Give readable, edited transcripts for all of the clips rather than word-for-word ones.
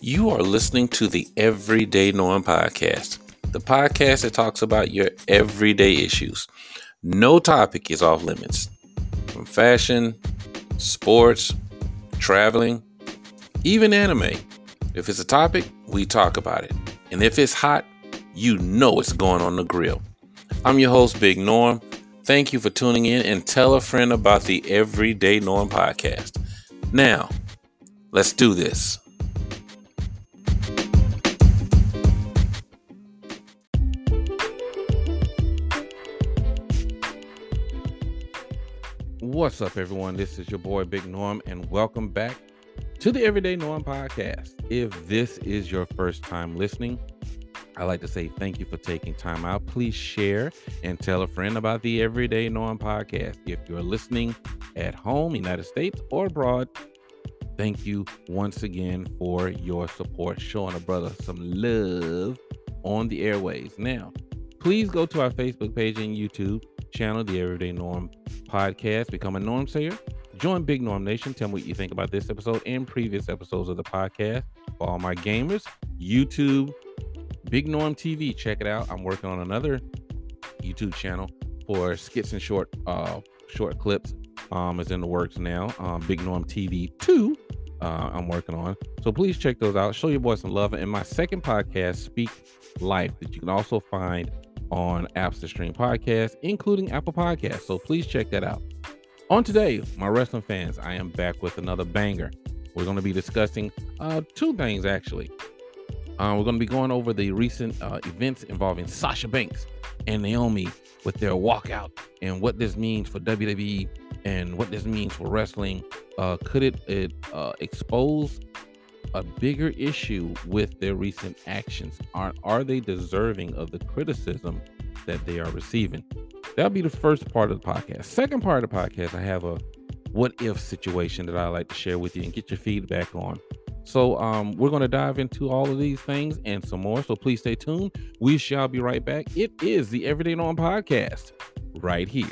You are listening to the Everyday Norm podcast, the podcast that talks about your everyday issues. No topic is off limits. From fashion, sports, traveling, even anime. If it's a topic, we talk about it. And if it's hot, you know it's going on the grill. I'm your host, Big Norm. Thank you for tuning in and tell a friend about the Everyday Norm podcast. Now, let's do this. What's up, everyone? This is your boy, Big Norm, and welcome back to the Everyday Norm podcast. If this is your first time listening, I'd like to say thank you for taking time out. Please share and tell a friend about the Everyday Norm podcast. If you're listening at home, United States, or abroad, thank you once again for your support, showing a brother some love on the airways. Now, please go to our Facebook page and YouTube channel, the Everyday Norm podcast. Become a Norm Sayer. Join Big Norm Nation. Tell me what you think about this episode and previous episodes of the podcast. For all my gamers, YouTube, Big Norm TV. Check it out. I'm working on another YouTube channel for skits and short clips. Is in the works now. Big Norm TV 2. I'm working on. So please check those out. Show your boy some love. And my second podcast, Speak Life, that you can also find on apps to stream podcasts, including Apple Podcasts. So please check that out. On today, my wrestling fans, I am back with another banger. We're going to be discussing two things, actually. We're going to be going over the recent events involving Sasha Banks and Naomi with their walkout and what this means for WWE and what this means for wrestling. Could it expose a bigger issue with their recent actions? Are they deserving of the criticism that they are receiving? That'll be the first part of the podcast. Second part of the podcast, I have a what if situation that I like to share with you and get your feedback on. So we're going to dive into all of these things and some more. So please stay tuned. We shall be right back. It is the Everyday Norm podcast right here.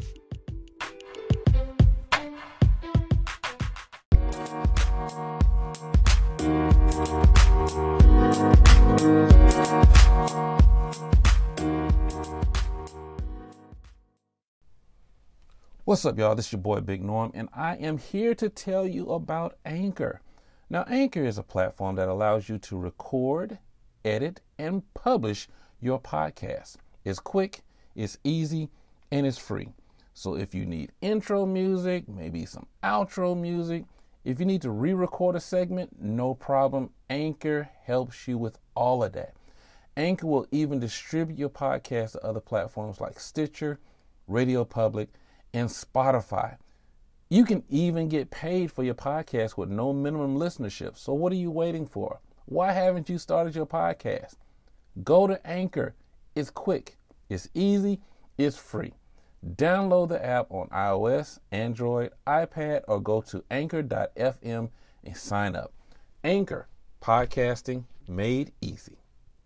What's up, y'all? This is your boy, Big Norm, and I am here to tell you about Anchor. Now, Anchor is a platform that allows you to record, edit, and publish your podcast. It's quick, it's easy, and it's free. So if you need intro music, maybe some outro music, if you need to re-record a segment, no problem. Anchor helps you with all of that. Anchor will even distribute your podcast to other platforms like Stitcher, Radio Public, and Spotify. You can even get paid for your podcast with no minimum listenership. So what are you waiting for? Why haven't you started your podcast? Go to Anchor. It's quick, it's easy, it's free. Download the app on iOS, Android, iPad, or go to anchor.fm and sign up. Anchor, podcasting made easy.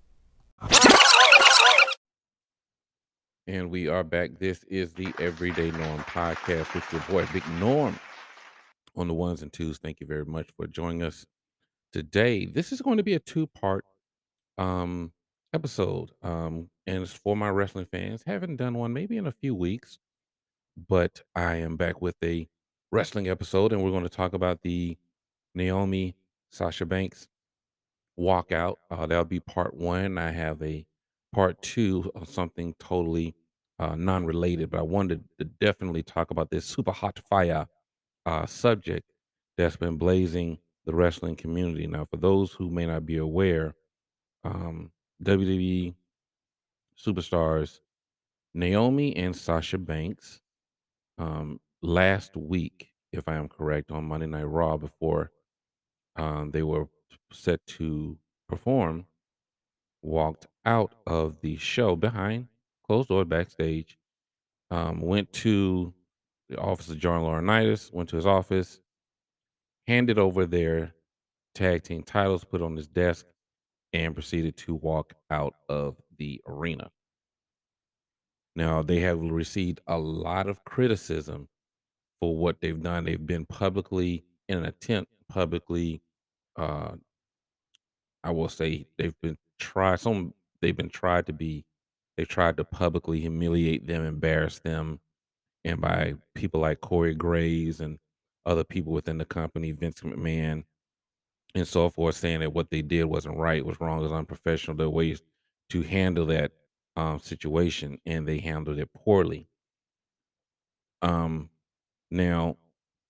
And we are back. This is the Everyday Norm podcast with your boy, Big Norm, on the ones and twos. Thank you very much for joining us today. This is going to be a two-part episode, and it's for my wrestling fans. Haven't done one maybe in a few weeks, but I am back with a wrestling episode, and we're going to talk about the Naomi Sasha Banks walkout. That'll be part one. I have a part two of something totally non-related, but I wanted to definitely talk about this super hot fire subject that's been blazing the wrestling community. Now, for those who may not be aware, WWE superstars Naomi and Sasha Banks last week, if I am correct, on Monday Night Raw before they were set to perform, walked out of the show behind closed doors backstage, went to the office of John Laurinaitis, went to his office, handed over their tag team titles, put on his desk, and proceeded to walk out of the arena. Now, they have received a lot of criticism for what they've done. They've been publicly, in an attempt, publicly uh, I will say they've been tried to be they've tried to publicly humiliate them, embarrass them, and by people like Corey Graves and other people within the company, Vince McMahon and so forth, saying that what they did wasn't right, was wrong, was unprofessional. Their ways to handle that situation, and they handled it poorly. Um, Now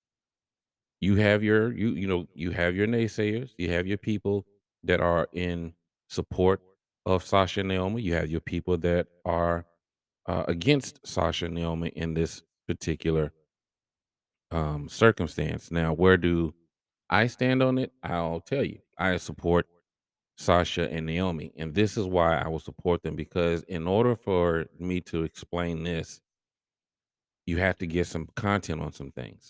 you have your naysayers, you have your people that are in support of Sasha and Naomi, you have your people that are against Sasha and Naomi in this particular circumstance. Now, where do I stand on it? I'll tell you. I support Sasha and Naomi, and this is why I will support them because in order for me to explain this, you have to get some content on some things.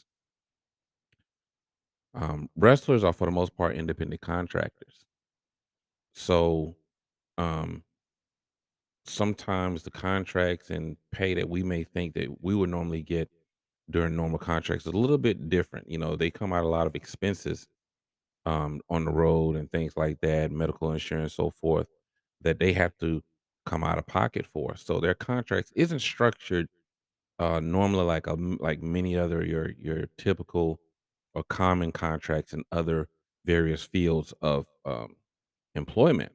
Wrestlers are, for the most part, independent contractors. So, um, sometimes the contracts and pay that we may think that we would normally get during normal contracts is a little bit different. You know, they come out a lot of expenses on the road and things like that, medical insurance, so forth, that they have to come out of pocket for. So their contracts isn't structured normally like like many other your typical or common contracts in other various fields of employment.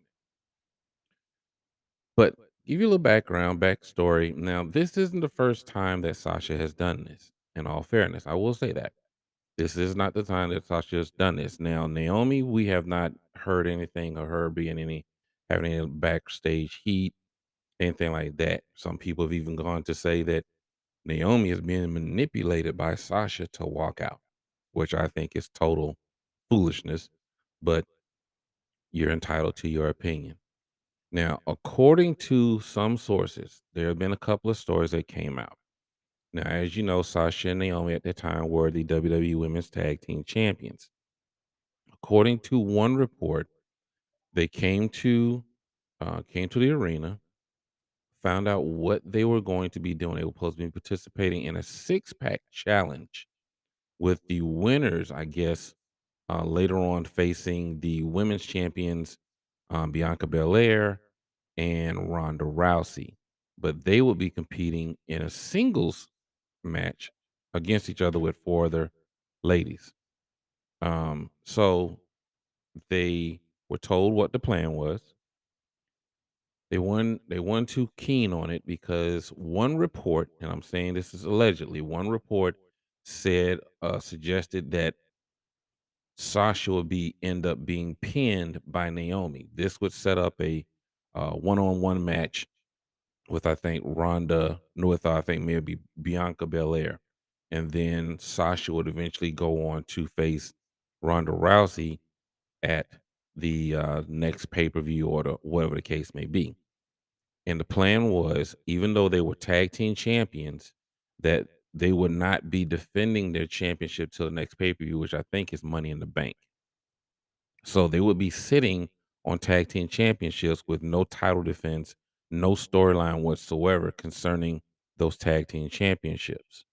But give you a little backstory. Now, this isn't the first time that Sasha has done this. In all fairness, I will say that this is not the time that Sasha has done this. Now, Naomi, we have not heard anything of her being having any backstage heat, anything like that. Some people have even gone to say that Naomi is being manipulated by Sasha to walk out, which I think is total foolishness. But you're entitled to your opinion. Now, according to some sources, there have been a couple of stories that came out. Now, as you know, Sasha and Naomi at the time were the WWE Women's Tag Team Champions. According to one report, they came to the arena, found out what they were going to be doing. They were supposed to be participating in a six-pack challenge with the winners, I guess, later on facing the women's champions, Bianca Belair and Ronda Rousey. But they would be competing in a singles match against each other with four other ladies. So they were told what the plan was. They weren't too keen on it because one report, and I'm saying this is allegedly, one report suggested that Sasha would be end up being pinned by Naomi. This would set up a one-on-one match with I think Ronda, no, with I think maybe Bianca Belair, and then Sasha would eventually go on to face Ronda Rousey at the next pay per view or whatever the case may be. And the plan was, even though they were tag team champions, that they would not be defending their championship till the next pay per view, which I think is Money in the Bank. So they would be sitting on tag team championships with no title defense, no storyline whatsoever concerning those tag team championships.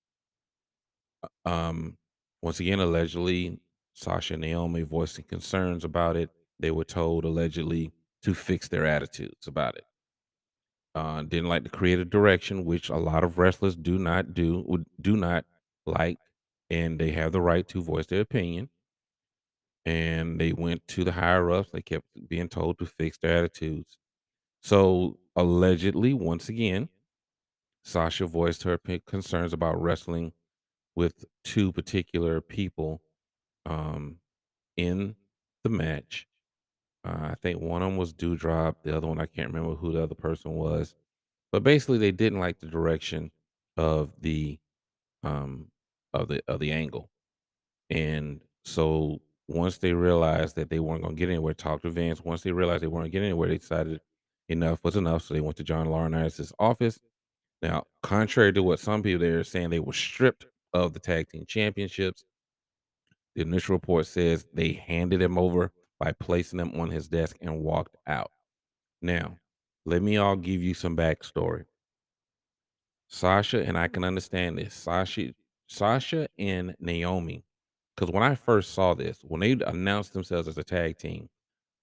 Um, Once again, allegedly, Sasha and Naomi voicing concerns about it. They were told allegedly to fix their attitudes about it. Didn't like the creative direction, which a lot of wrestlers do not like, and they have the right to voice their opinion. And they went to the higher ups. They kept being told to fix their attitudes. So allegedly, once again, Sasha voiced her concerns about wrestling with two particular people um, in the match. I think one of them was Dewdrop. The other one, I can't remember who the other person was. But basically, they didn't like the direction of um, the angle. And so once they realized that they weren't going to get anywhere, talk to Vince. Once they realized they weren't getting anywhere, they decided enough was enough. So they went to John Laurinaitis' office. Now, contrary to what some people there are saying, they were stripped of the tag team championships. The initial report says they handed him over by placing them on his desk and walked out. Now, let me all give you some backstory. Sasha, and I can understand this. Sasha and Naomi, because when I first saw this, when they announced themselves as a tag team,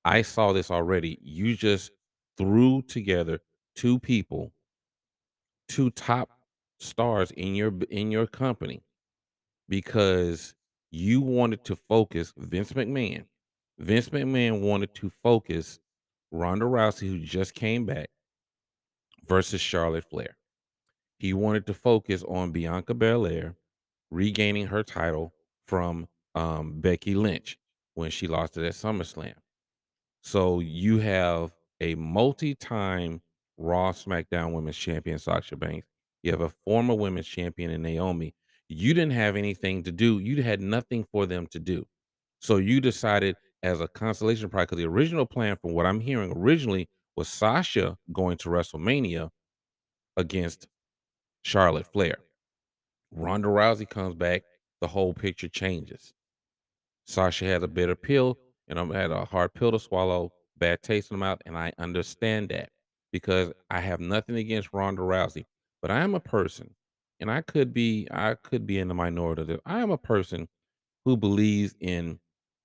I saw this already. You just threw together two people, two top stars in your company because you wanted to focus Vince McMahon. Vince McMahon wanted to focus Ronda Rousey, who just came back, versus Charlotte Flair. He wanted to focus on Bianca Belair regaining her title from Becky Lynch when she lost it at SummerSlam. So you have a multi-time Raw SmackDown Women's Champion Sasha Banks. You have a former Women's Champion in Naomi. You didn't have anything to do. You had nothing for them to do. So you decided as a consolation prize, because the original plan, from what I'm hearing, originally was Sasha going to WrestleMania against Charlotte Flair. Ronda Rousey comes back, the whole picture changes. Sasha had a bitter pill, and I'm had a hard pill to swallow, bad taste in the mouth, and I understand that because I have nothing against Ronda Rousey, but I am a person, and I could be in the minority. That I am a person who believes in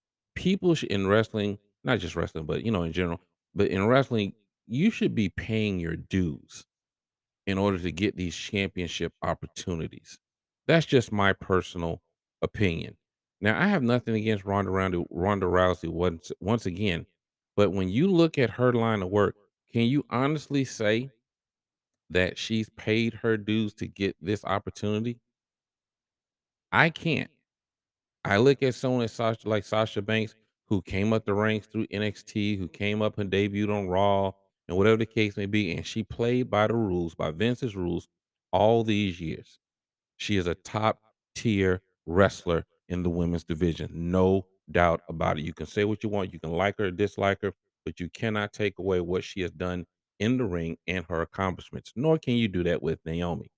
in wrestling, not just wrestling, but in general, but in wrestling, you should be paying your dues in order to get these championship opportunities. That's just my personal opinion. Now, I have nothing against Ronda Rousey once again, but when you look at her line of work, can you honestly say that she's paid her dues to get this opportunity? I can't. I look at someone like Sasha Banks, who came up the ranks through NXT, who came up and debuted on Raw, and whatever the case may be, and she played by the rules, by Vince's rules, all these years. She is a top tier wrestler in the women's division. No doubt about it. You can say what you want, you can like her or dislike her, but you cannot take away what she has done in the ring and her accomplishments, nor can you do that with Naomi.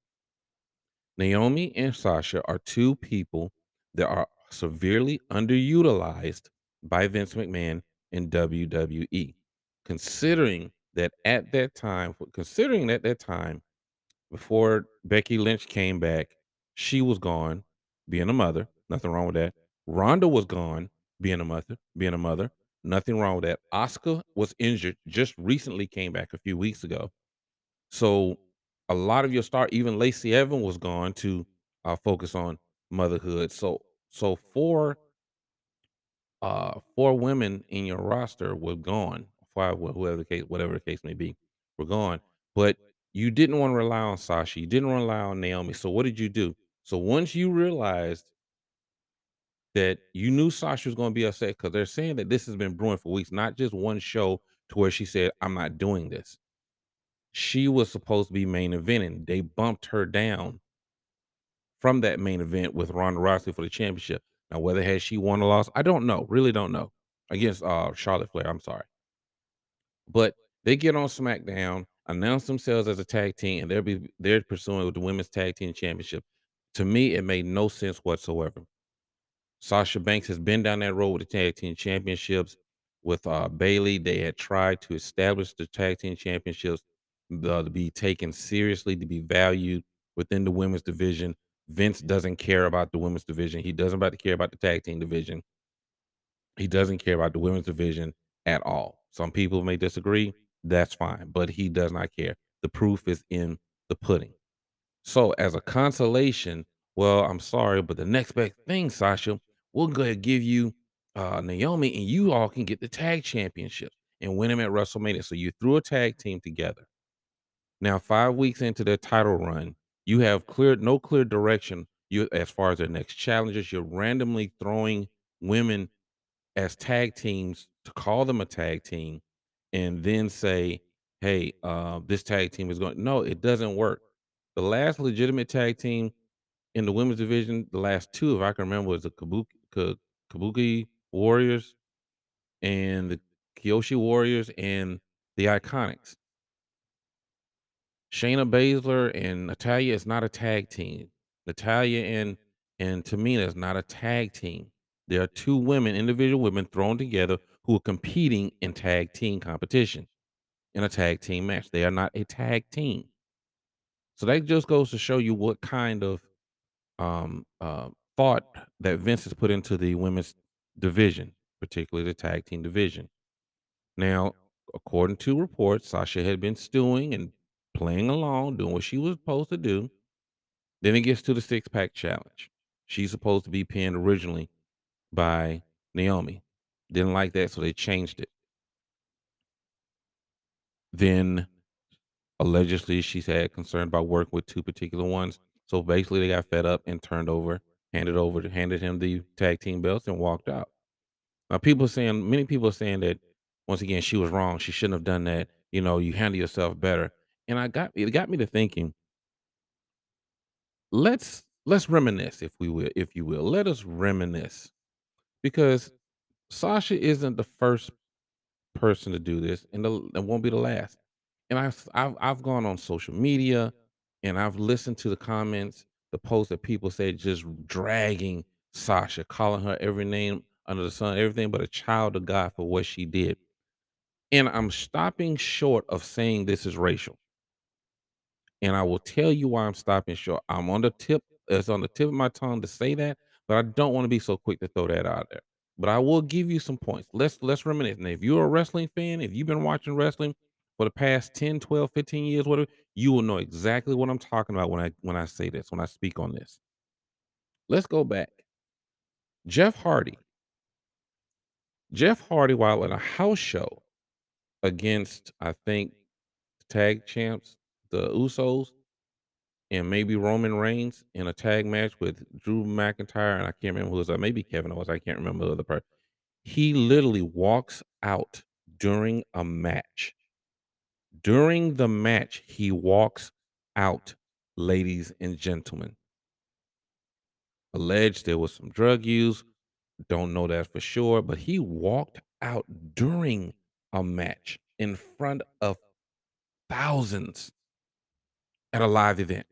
Naomi and Sasha are two people that are severely underutilized by Vince McMahon in WWE. Considering at that time, before Becky Lynch came back, she was gone, being a mother. Nothing wrong with that. Ronda was gone, being a mother. Nothing wrong with that. Asuka was injured, just recently came back a few weeks ago. So a lot of your star, even Lacey Evans was gone to focus on motherhood. So four women in your roster were gone. Five, whatever the case may be, were gone. But you didn't want to rely on Sasha. You didn't want to rely on Naomi. So what did you do? So once you realized that you knew Sasha was going to be upset, because they're saying that this has been brewing for weeks, not just one show to where she said, "I'm not doing this." She was supposed to be main eventing. They bumped her down from that main event with Ronda Rousey for the championship. Now, whether had she won or lost, I don't know. Really don't know. Against Charlotte Flair, I'm sorry. But they get on SmackDown, announce themselves as a tag team, and they're pursuing with the women's tag team championship. To me, it made no sense whatsoever. Sasha Banks has been down that road with the tag team championships. With Bailey, they had tried to establish the tag team championships to be taken seriously, to be valued within the women's division. Vince doesn't care about the women's division. He doesn't about to care about the tag team division. He doesn't care about the women's division at all. Some people may disagree. That's fine, but he does not care. The proof is in the pudding. So, as a consolation, well, I'm sorry, but the next best thing, Sasha, we'll go ahead and give you Naomi, and you all can get the tag championships and win them at WrestleMania. So you threw a tag team together. Now, 5 weeks into their title run, you have no clear direction. You as far as their next challenges, you're randomly throwing women as tag teams to call them a tag team, and then say, "Hey, this tag team is going." No, it doesn't work. The last legitimate tag team in the women's division, the last two, if I can remember, was the Kabuki Warriors and the Kyoshi Warriors and the Iconics. Shayna Baszler and Natalia is not a tag team. Natalia and Tamina is not a tag team. There are two women, individual women thrown together who are competing in tag team competition in a tag team match. They are not a tag team. So that just goes to show you what kind of thought that Vince has put into the women's division, particularly the tag team division. Now, according to reports, Sasha had been stewing and playing along, doing what she was supposed to do. Then it gets to the six pack challenge. She's supposed to be pinned originally by Naomi. Didn't like that, so they changed it. Then allegedly she's had concern about working with two particular ones. So basically they got fed up and handed him the tag team belts and walked out. Now many people are saying that once again she was wrong. She shouldn't have done that. You know, you handle yourself better. And it got me to thinking, let's reminisce if you will. Let us reminisce because Sasha isn't the first person to do this, and it won't be the last. And I've gone on social media, and I've listened to the comments, the posts that people say just dragging Sasha, calling her every name under the sun, everything but a child of God for what she did. And I'm stopping short of saying this is racial. And I will tell you why I'm stopping short. It's on the tip of my tongue to say that, but I don't want to be so quick to throw that out there. But I will give you some points. Let's reminisce. Now, if you're a wrestling fan, if you've been watching wrestling for the past 10, 12, 15 years, whatever, you will know exactly what I'm talking about when I say this, when I speak on this. Let's go back. Jeff Hardy. Jeff Hardy, while in a house show against, I think, tag champs, the Usos, and maybe Roman Reigns in a tag match with Drew McIntyre, and I can't remember who was maybe Kevin Owens. I can't remember the other part. He literally walks out during a match. During the match, he walks out, ladies and gentlemen. Alleged there was some drug use. Don't know that for sure, but he walked out during a match in front of thousands at a live event.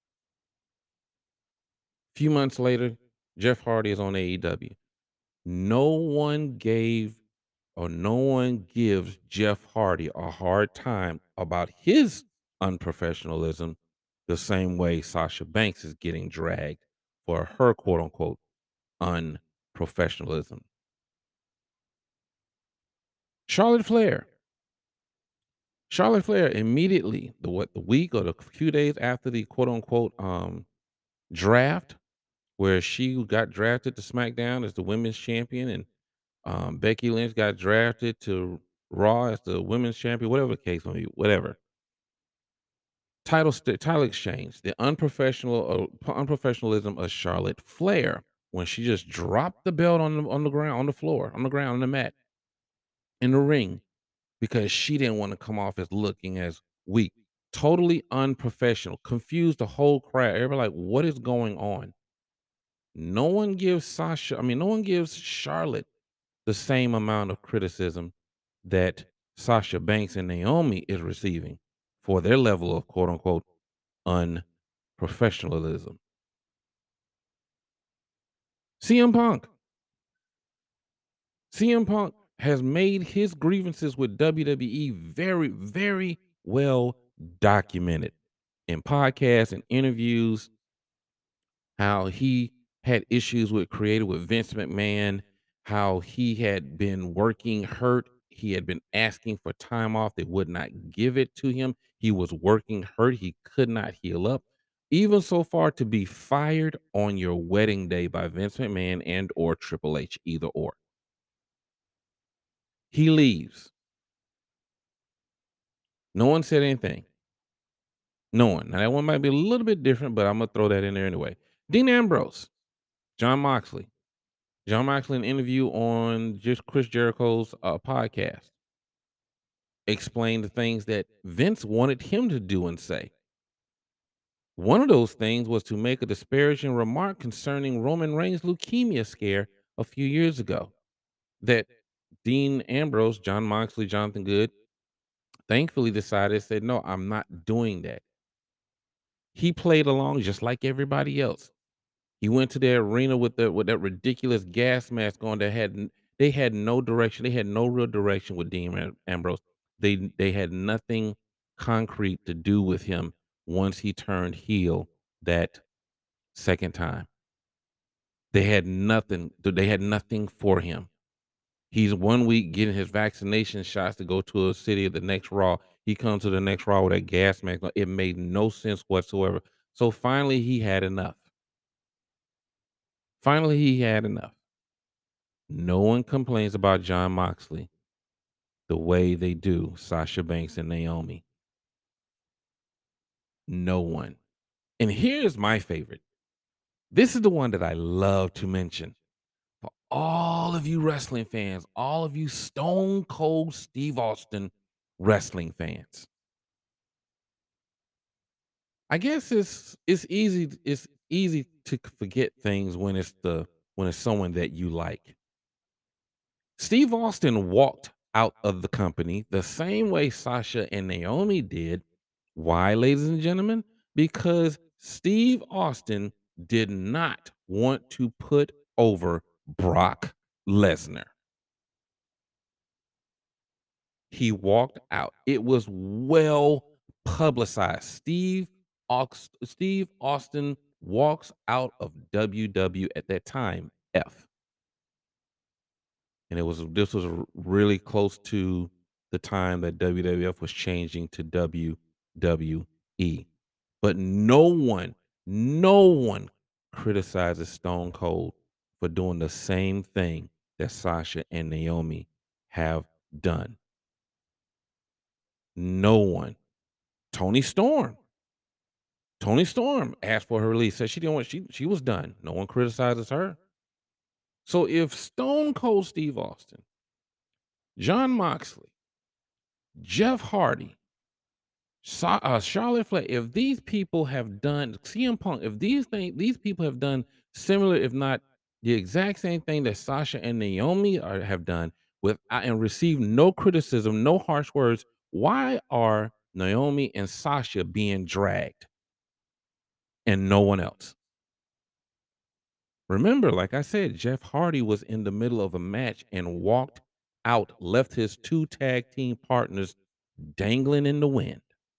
A few months later, Jeff Hardy is on AEW. No one gave or no one gives Jeff Hardy a hard time about his unprofessionalism the same way Sasha Banks is getting dragged for her quote unquote unprofessionalism. Charlotte Flair. Charlotte Flair immediately the week or the few days after the quote unquote draft where she got drafted to SmackDown as the women's champion and Becky Lynch got drafted to Raw as the women's champion, whatever the case may be, whatever. Title exchange, the unprofessionalism of Charlotte Flair when she just dropped the belt on the ground, on the floor, on the ground, on the mat, in the ring because she didn't want to come off as looking as weak. Totally unprofessional, confused the whole crowd. Everybody like, what is going on? No one gives Charlotte the same amount of criticism that Sasha Banks and Naomi is receiving for their level of quote unquote unprofessionalism. CM Punk. CM Punk has made his grievances with WWE very, very well documented in podcasts and interviews, how he had issues with Vince McMahon, how he had been working hurt. He had been asking for time off. They would not give it to him. He was working hurt. He could not heal up. Even so far to be fired on your wedding day by Vince McMahon and or Triple H, either or. He leaves. No one said anything. No one. Now that one might be a little bit different, but I'm gonna throw that in there anyway. Dean Ambrose, John Moxley. John Moxley, in an interview on just Chris Jericho's podcast, explained the things that Vince wanted him to do and say. One of those things was to make a disparaging remark concerning Roman Reigns' leukemia scare a few years ago. That Dean Ambrose, John Moxley, Jonathan Good, thankfully decided, said, no, I'm not doing that. He played along just like everybody else. He went to the arena with that ridiculous gas mask on that they had no direction. They had no real direction with Ambrose. They had nothing concrete to do with him once he turned heel that second time. They had nothing for him. He's 1 week getting his vaccination shots to go to a city of the next Raw. He comes to the next Raw with a gas mask on. It made no sense whatsoever. So finally, he had enough. Finally, he had enough. No one complains about John Moxley the way they do Sasha Banks and Naomi. No one. And here's my favorite. This is the one that I love to mention. For all of you wrestling fans, all of you Stone Cold Steve Austin wrestling fans. I guess it's easy to forget things when it's someone that you like. Steve Austin walked out of the company the same way Sasha and Naomi did. Why, ladies and gentlemen? Because Steve Austin did not want to put over Brock Lesnar. He walked out. It was well publicized. Steve Austin walks out of WW at that time, F. And this was really close to the time that WWF was changing to WWE. But no one criticizes Stone Cold for doing the same thing that Sasha and Naomi have done. No one. Tony Storm. Tony Storm asked for her release. Said she didn't want she was done. No one criticizes her. So if Stone Cold Steve Austin, John Moxley, Jeff Hardy, Charlotte Flair, if these people have done CM Punk, if these people have done similar, if not the exact same thing that Sasha and Naomi have done with and received no criticism, no harsh words, why are Naomi and Sasha being dragged and no one else? Remember, like I said, Jeff Hardy was in the middle of a match and walked out, left his two tag team partners dangling in the wind.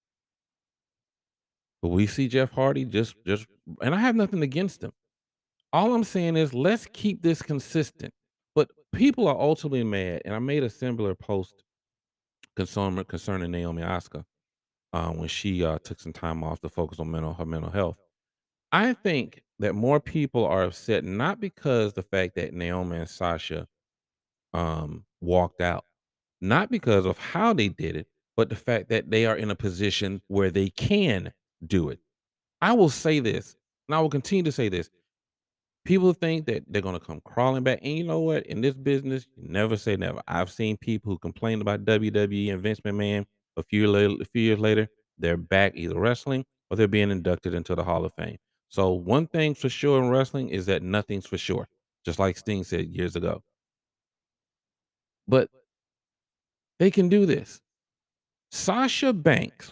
But we see Jeff Hardy just and I have nothing against him. All I'm saying is let's keep this consistent. But people are ultimately mad, and I made a similar post concerning Naomi Osaka when she took some time off to focus on her mental health. I think that more people are upset not because the fact that Naomi and Sasha walked out, not because of how they did it, but the fact that they are in a position where they can do it. I will say this, and I will continue to say this. People think that they're gonna come crawling back, and you know what? In this business, you never say never. I've seen people who complained about WWE and Vince McMahon a few years later, they're back either wrestling or they're being inducted into the Hall of Fame. So one thing for sure in wrestling is that nothing's for sure, just like Sting said years ago. But they can do this. Sasha Banks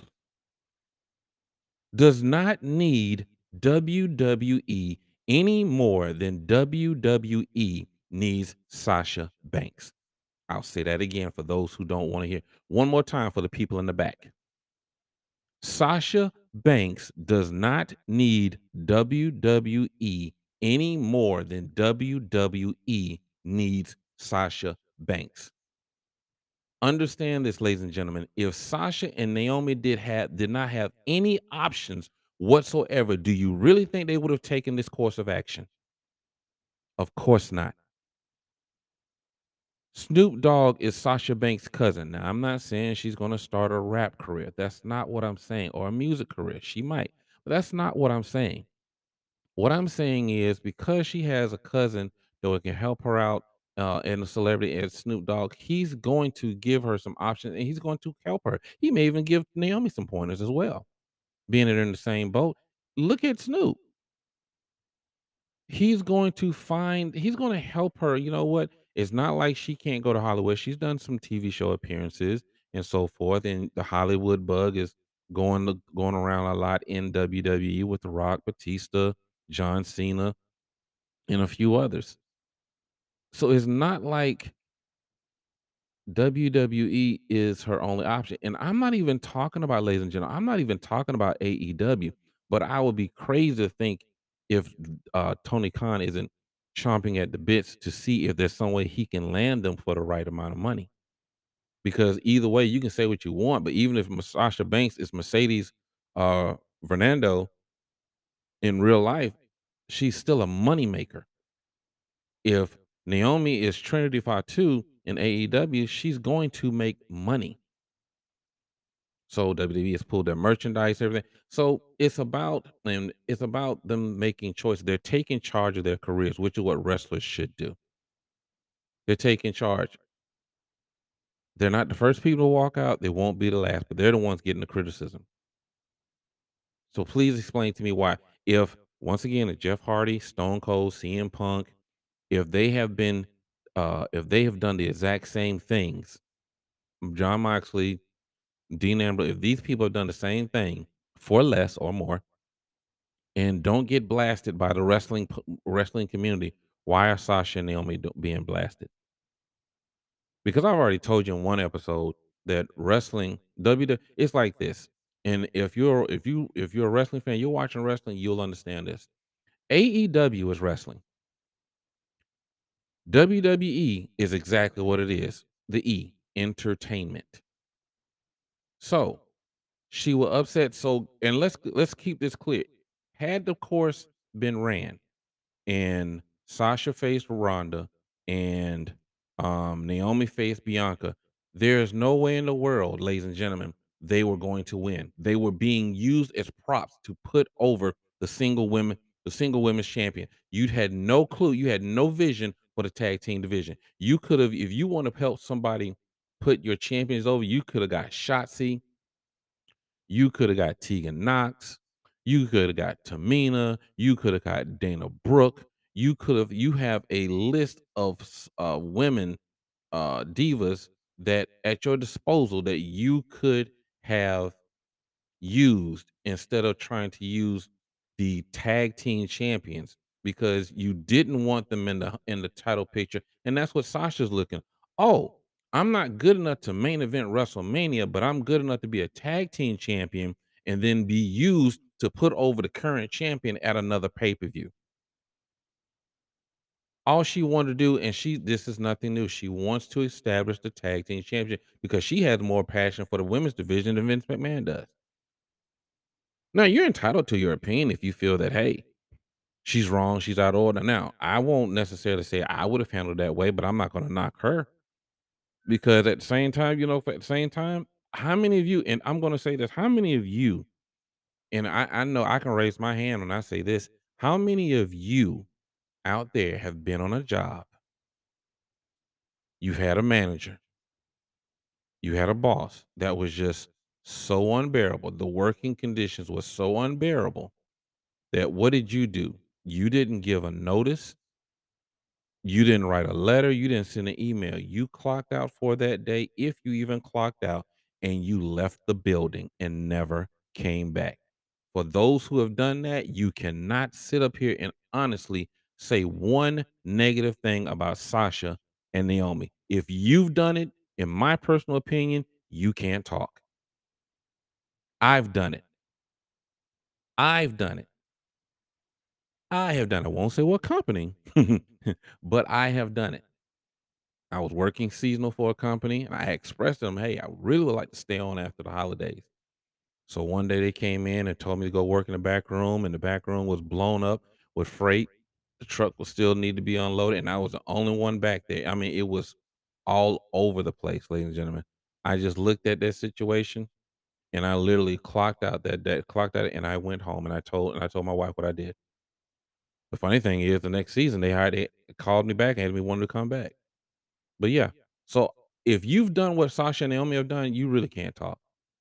does not need WWE any more than WWE needs Sasha Banks. I'll say that again for those who don't want to hear. One more time for the people in the back. Sasha Banks does not need WWE any more than WWE needs Sasha Banks. Understand this, ladies and gentlemen. If Sasha and Naomi did not have any options whatsoever, do you really think they would have taken this course of action? Of course not. Snoop Dogg is Sasha Banks' cousin. Now, I'm not saying she's going to start a rap career. That's not what I'm saying, or a music career. She might, but that's not what I'm saying. What I'm saying is because she has a cousin that can help her out and a celebrity as Snoop Dogg, he's going to give her some options and he's going to help her. He may even give Naomi some pointers as well, being that they're in the same boat. Look at Snoop. He's going to help her. You know what? It's not like she can't go to Hollywood. She's done some TV show appearances and so forth. And the Hollywood bug is going around a lot in WWE with The Rock, Batista, John Cena, and a few others. So it's not like WWE is her only option. And I'm not even talking about, ladies and gentlemen, I'm not even talking about AEW, but I would be crazy to think if Tony Khan isn't. chomping at the bits to see if there's some way he can land them for the right amount of money. Because either way, you can say what you want, but even if Sasha Banks is Mercedes Fernando in real life, she's still a moneymaker. If Naomi is Trinity Fatu in AEW, she's going to make money. So WWE has pulled their merchandise, everything. So it's about them making choices. They're taking charge of their careers, which is what wrestlers should do. They're taking charge. They're not the first people to walk out. They won't be the last, but they're the ones getting the criticism. So please explain to me why, if once again, if Jeff Hardy, Stone Cold, CM Punk, if they have been, if they have done the exact same things, John Moxley, Dean Ambrose, if these people have done the same thing for less or more, and don't get blasted by the wrestling community, why are Sasha and Naomi being blasted? Because I've already told you in one episode that wrestling WWE, it's like this. And if you're a wrestling fan, you're watching wrestling, you'll understand this. AEW is wrestling. WWE is exactly what it is. The E, entertainment. So she will upset. So and let's keep this clear. Had the course been ran and Sasha faced Ronda and Naomi faced Bianca, there is no way in the world, ladies and gentlemen, they were going to win. They were being used as props to put over the single women's champion. You had no clue, you had no vision for the tag team division. You could have, if you want to help somebody put your champions over, you could have got Shotzi, you coulda got Tegan Knox. You coulda got Tamina. You coulda got Dana Brooke. You have a list of women, divas that at your disposal that you could have used instead of trying to use the tag team champions because you didn't want them in the title picture, and that's what Sasha's looking. Oh, I'm not good enough to main event WrestleMania, but I'm good enough to be a tag team champion and then be used to put over the current champion at another pay per view. All she wanted to do, and this is nothing new. She wants to establish the tag team championship because she has more passion for the women's division than Vince McMahon does. Now, you're entitled to your opinion if you feel that, hey, she's wrong, she's out of order. Now, I won't necessarily say I would have handled that way, but I'm not going to knock her because at the same time, at the same time, how many of you, and I'm going to say this, how many of you, and I know I can raise my hand when I say this, how many of you out there have been on a job, you've had a manager, you had a boss that was just so unbearable, the working conditions was so unbearable that what did you do? You didn't give a notice. You didn't write a letter, you didn't send an email. You clocked out for that day, if you even clocked out, and you left the building and never came back. For those who have done that, you cannot sit up here and honestly say one negative thing about Sasha and Naomi. If you've done it, in my personal opinion, you can't talk. I've done it. I've done it. I have done it. I won't say what company, but I have done it. I was working seasonal for a company, and I expressed to them, "Hey, I really would like to stay on after the holidays." So one day they came in and told me to go work in the back room, and the back room was blown up with freight. The truck will still need to be unloaded, and I was the only one back there. I mean, it was all over the place, ladies and gentlemen. I just looked at that situation, and I literally clocked out, and I went home, and I told my wife what I did. The funny thing is, the next season they called me back and had me wanting to come back. But yeah, so if you've done what Sasha and Naomi have done, you really can't talk.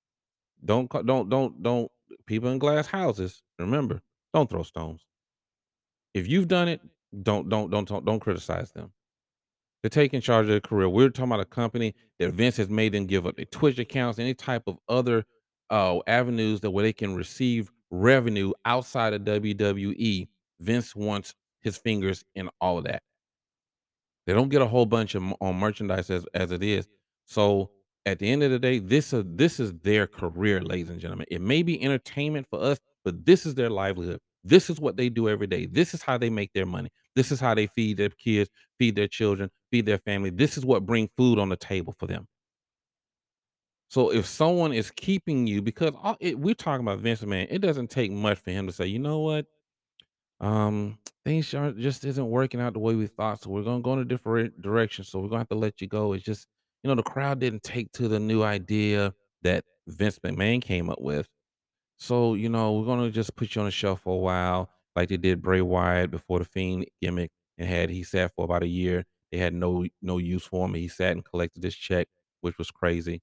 Don't people in glass houses, remember, don't throw stones. If you've done it, don't criticize them. They're taking charge of their career. We're talking about a company that Vince has made them give up their Twitch accounts, any type of other avenues that where they can receive revenue outside of WWE. Vince wants his fingers in all of that. They don't get a whole bunch of on merchandise as it is. So at the end of the day, this is their career, ladies and gentlemen. It may be entertainment for us, but this is their livelihood. This is what they do every day. This is how they make their money. This is how they feed their kids, feed their children, feed their family. This is what bring food on the table for them. So if someone is keeping you, because we're talking about Vince McMahon, it doesn't take much for him to say, you know what, things aren't just isn't working out the way we thought, so we're gonna go in a different direction. So we're gonna have to let you go. It's just, the crowd didn't take to the new idea that Vince McMahon came up with. So, we're gonna just put you on the shelf for a while, like they did Bray Wyatt before the Fiend gimmick, and he sat for about a year. They had no use for him. And he sat and collected this check, which was crazy.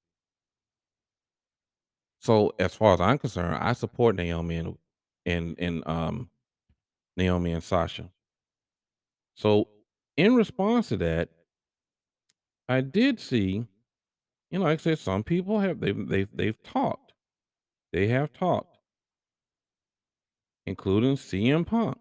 So as far as I'm concerned, I support Naomi and Naomi and Sasha. So in response to that, I did see, like I said, some people they've talked. They have talked, including CM Punk.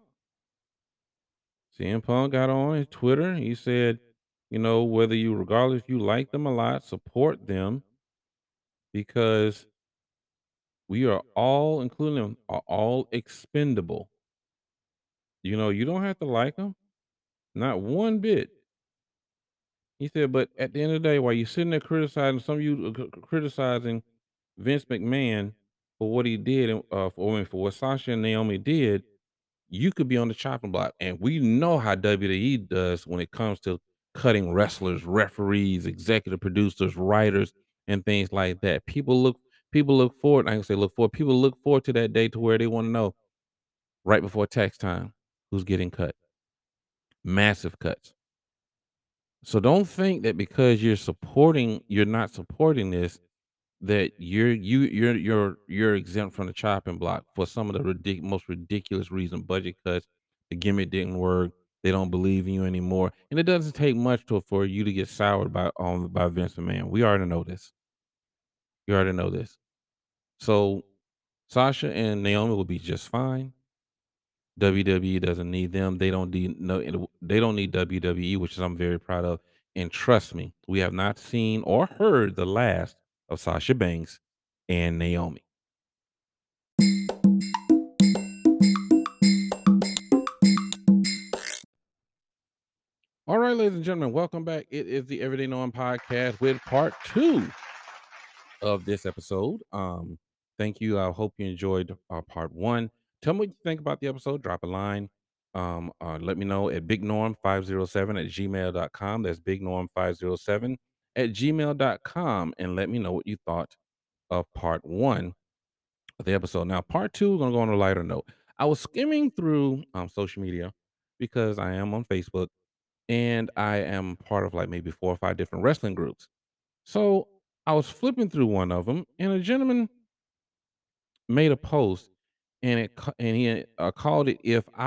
CM Punk got on his Twitter. He said, whether you, regardless if you like them a lot, support them because we are all, including them, are all expendable. You don't have to like them, not one bit. He said, but at the end of the day, while you're sitting there criticizing, some of you criticizing Vince McMahon for what he did, and for what Sasha and Naomi did, you could be on the chopping block. And we know how WWE does when it comes to cutting wrestlers, referees, executive producers, writers, and things like that. People look forward. I can say look forward. People look forward to that day to where they want to know right before tax time who's getting cut. Massive cuts. So don't think that because you're not supporting this, that you're exempt from the chopping block for some of the most ridiculous reason. Budget cuts, the gimmick didn't work, they don't believe in you anymore, and it doesn't take much for you to get soured by Vince McMahon. We already know this. You already know this. So Sasha and Naomi will be just fine. WWE doesn't need them. They don't need no. They don't need WWE, which is I'm very proud of. And trust me, we have not seen or heard the last of Sasha Banks and Naomi. All right, ladies and gentlemen, welcome back. It is the Everyday Knowing podcast with part two of this episode. Thank you. I hope you enjoyed part one. Tell me what you think about the episode. Drop a line. Let me know at bignorm507 at gmail.com. That's bignorm507 at gmail.com. And let me know what you thought of part one of the episode. Now, part two, we're going to go on a lighter note. I was skimming through social media because I am on Facebook and I am part of like maybe 4 or 5 different wrestling groups. So I was flipping through one of them, and a gentleman made a post, and he called it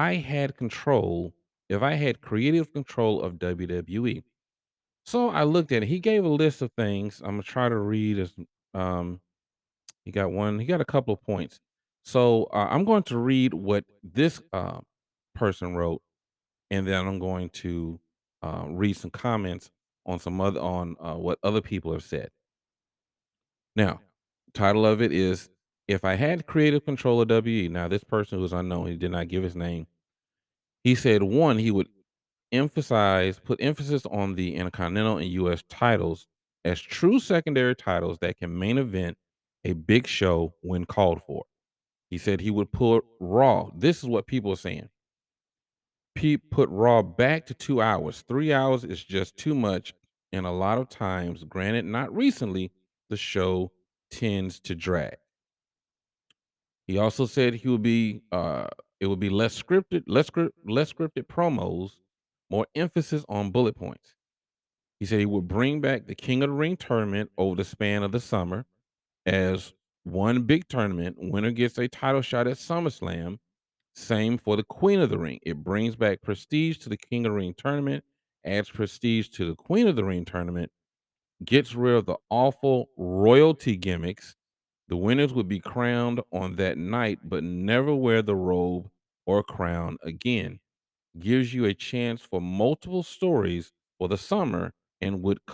if I had creative control of WWE." So I looked at it. He gave a list of things. I'm gonna try to read as um. He got one. He got a couple of points. So I'm going to read what this person wrote, and then I'm going to read some comments on what other people have said. Now, title of it is "If I Had Creative Control of WE." Now, this person who is unknown, he did not give his name. He said one, he would put emphasis on the Intercontinental and US titles as true secondary titles that can main event a big show when called for. He said he would put Raw. This is what people are saying. Put Raw back to 2 hours. 3 hours is just too much. And a lot of times, granted, not recently, the show tends to drag. He also said it would be less scripted promos, more emphasis on bullet points. He said he would bring back the King of the Ring tournament over the span of the summer as one big tournament. Winner gets a title shot at SummerSlam. Same for the Queen of the Ring. It brings back prestige to the King of the Ring tournament, adds prestige to the Queen of the Ring tournament, gets rid of the awful royalty gimmicks. The winners would be crowned on that night, but never wear the robe or crown again. Gives you a chance for multiple stories for the summer and would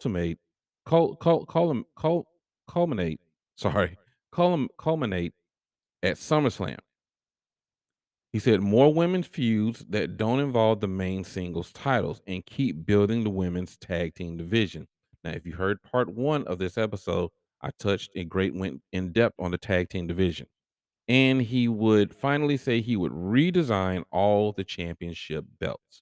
culminate, sorry, culminate at SummerSlam. He said more women's feuds that don't involve the main singles titles and keep building the women's tag team division. Now, if you heard part one of this episode, I touched a great went in depth on the tag team division. And he would finally say he would redesign all the championship belts.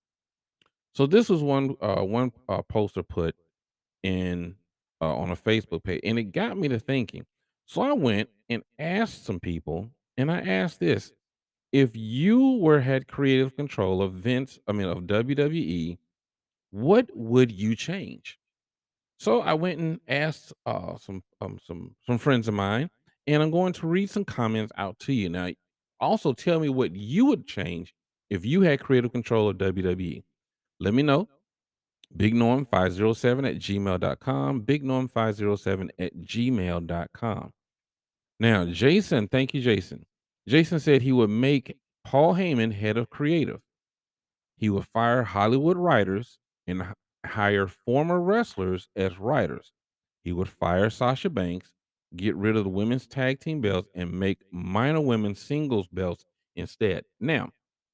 So this was one poster put in on a Facebook page, and it got me to thinking. So I went and asked some people, and I asked this: if you were had creative control of of WWE, what would you change? So I went and asked some friends of mine, and I'm going to read some comments out to you now. Also, tell me what you would change if you had creative control of WWE. Let me know. BigNorm507 at gmail.com. BigNorm507 at gmail.com. Now, Jason, thank you, Jason. Jason said he would make Paul Heyman head of creative. He would fire Hollywood writers and hire former wrestlers as writers. He would fire Sasha Banks, get rid of the women's tag team belts, and make minor women's singles belts instead. Now,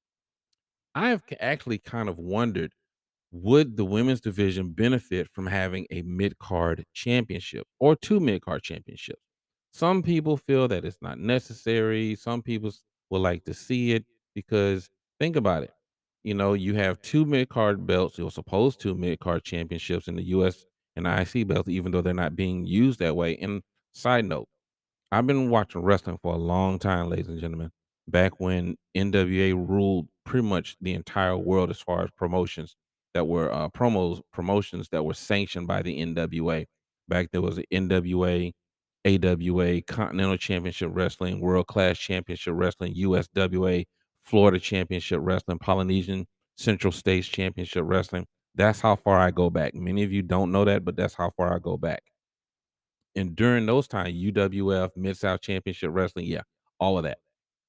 I have actually kind of wondered, would the women's division benefit from having a mid card championship or two mid card championships? Some people feel that it's not necessary. Some people would like to see it because think about it. You know, you have two mid card belts, or supposed to mid card championships in the US and the IC belts, even though they're not being used that way. And side note, I've been watching wrestling for a long time, ladies and gentlemen. Back when NWA ruled pretty much the entire world as far as promotions that were promotions that were sanctioned by the NWA. Back there was the NWA, AWA, Continental Championship Wrestling, World Class Championship Wrestling, USWA, Florida Championship Wrestling, Polynesian Central States Championship Wrestling. That's how far I go back. Many of you don't know that, but that's how far I go back. And during those times, UWF, Mid South Championship Wrestling, yeah, all of that.